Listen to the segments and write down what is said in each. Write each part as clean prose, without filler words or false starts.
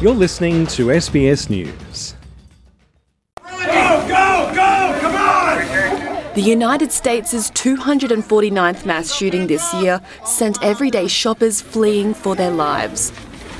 You're listening to SBS News. Go! Come on! The United States' 249th mass shooting this year sent everyday shoppers fleeing for their lives.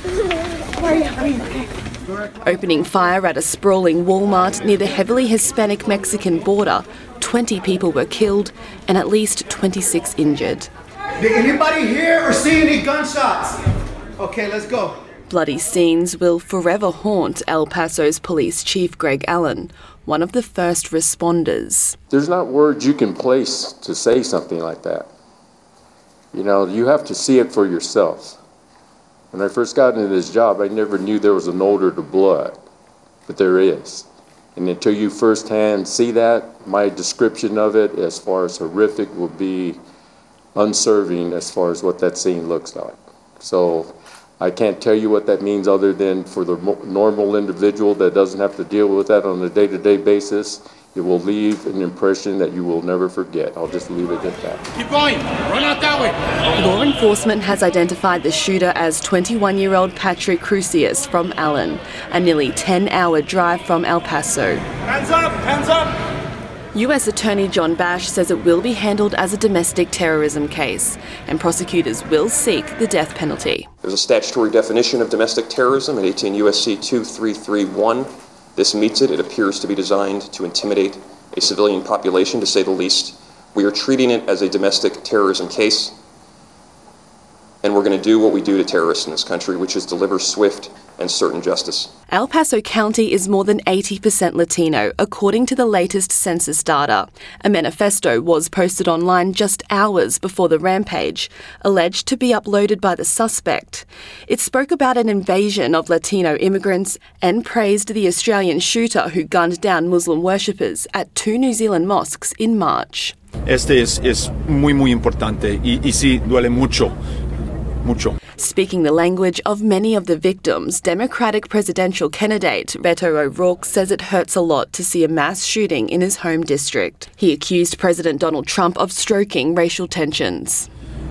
Opening fire at a sprawling Walmart near the heavily Hispanic Mexican border, 20 people were killed and at least 26 injured. Did anybody hear or see any gunshots? Okay, let's go. Bloody scenes will forever haunt El Paso's police chief Greg Allen, one of the first responders. There's not words you can place to say something like that. You know, you have to see it for yourself. When I first got into this job, I never knew there was an odor to blood, but there is. And until you firsthand see that, my description of it as far as horrific will be unserving as far as what that scene looks like. So I can't tell you what that means other than for the normal individual that doesn't have to deal with that on a day-to-day basis, it will leave an impression that you will never forget. I'll just leave it at that. Keep going. Run out that way. Law enforcement has identified the shooter as 21-year-old Patrick Crusius from Allen, a nearly 10-hour drive from El Paso. Hands up! Hands up! US Attorney John Bash says it will be handled as a domestic terrorism case, and prosecutors will seek the death penalty. There's a statutory definition of domestic terrorism at 18 U.S.C. 2331. This meets it. It appears to be designed to intimidate a civilian population, to say the least. We are treating it as a domestic terrorism case, and we're going to do what we do to terrorists in this country, which is deliver swift and certain justice. El Paso County is more than 80% Latino, according to the latest census data. A manifesto was posted online just hours before the rampage, alleged to be uploaded by the suspect. It spoke about an invasion of Latino immigrants and praised the Australian shooter who gunned down Muslim worshippers at 2 New Zealand mosques in March. Este es muy importante y sí duele mucho. Speaking the language of many of the victims, Democratic presidential candidate Beto O'Rourke says it hurts a lot to see a mass shooting in his home district. He accused President Donald Trump of stoking racial tensions.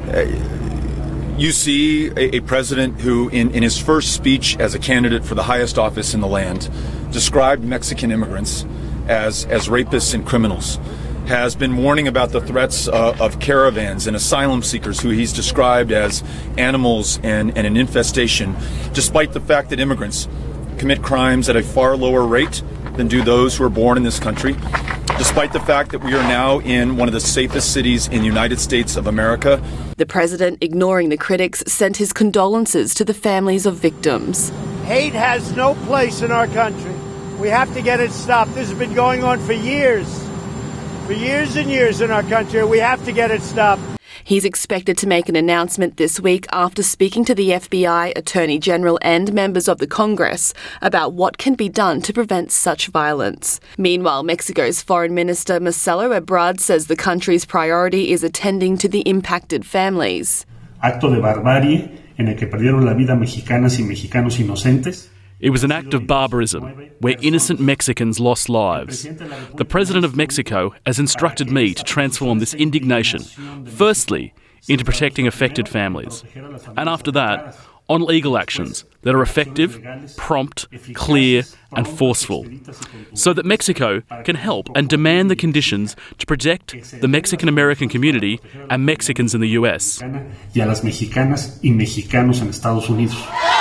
You see a president who, in his first speech as a candidate for the highest office in the land, described Mexican immigrants as rapists and criminals, has been warning about the threats of caravans and asylum seekers who he's described as animals and an infestation, despite the fact that immigrants commit crimes at a far lower rate than do those who are born in this country, despite the fact that we are now in one of the safest cities in the United States of America. The president, ignoring the critics, sent his condolences to the families of victims. Hate has no place in our country. We have to get it stopped. This has been going on for years. For years and years in our country. We have to get it stopped. He's expected to make an announcement this week after speaking to the FBI, Attorney General and members of the Congress about what can be done to prevent such violence. Meanwhile, Mexico's Foreign Minister Marcelo Ebrard says the country's priority is attending to the impacted families. Acto de barbarie en el que perdieron la vida mexicanas y mexicanos inocentes. It was an act of barbarism, where innocent Mexicans lost lives. The President of Mexico has instructed me to transform this indignation, firstly, into protecting affected families, and after that, on legal actions that are effective, prompt, clear, and forceful, so that Mexico can help and demand the conditions to protect the Mexican-American community and Mexicans in the US. Y a las mexicanas y mexicanos en Estados Unidos.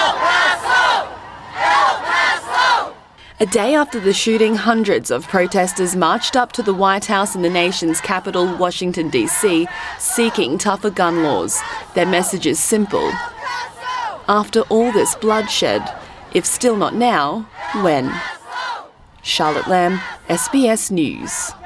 A day after the shooting, hundreds of protesters marched up to the White House in the nation's capital, Washington, D.C., seeking tougher gun laws. Their message is simple. After all this bloodshed, if still not now, when? Charlotte Lamb, SBS News.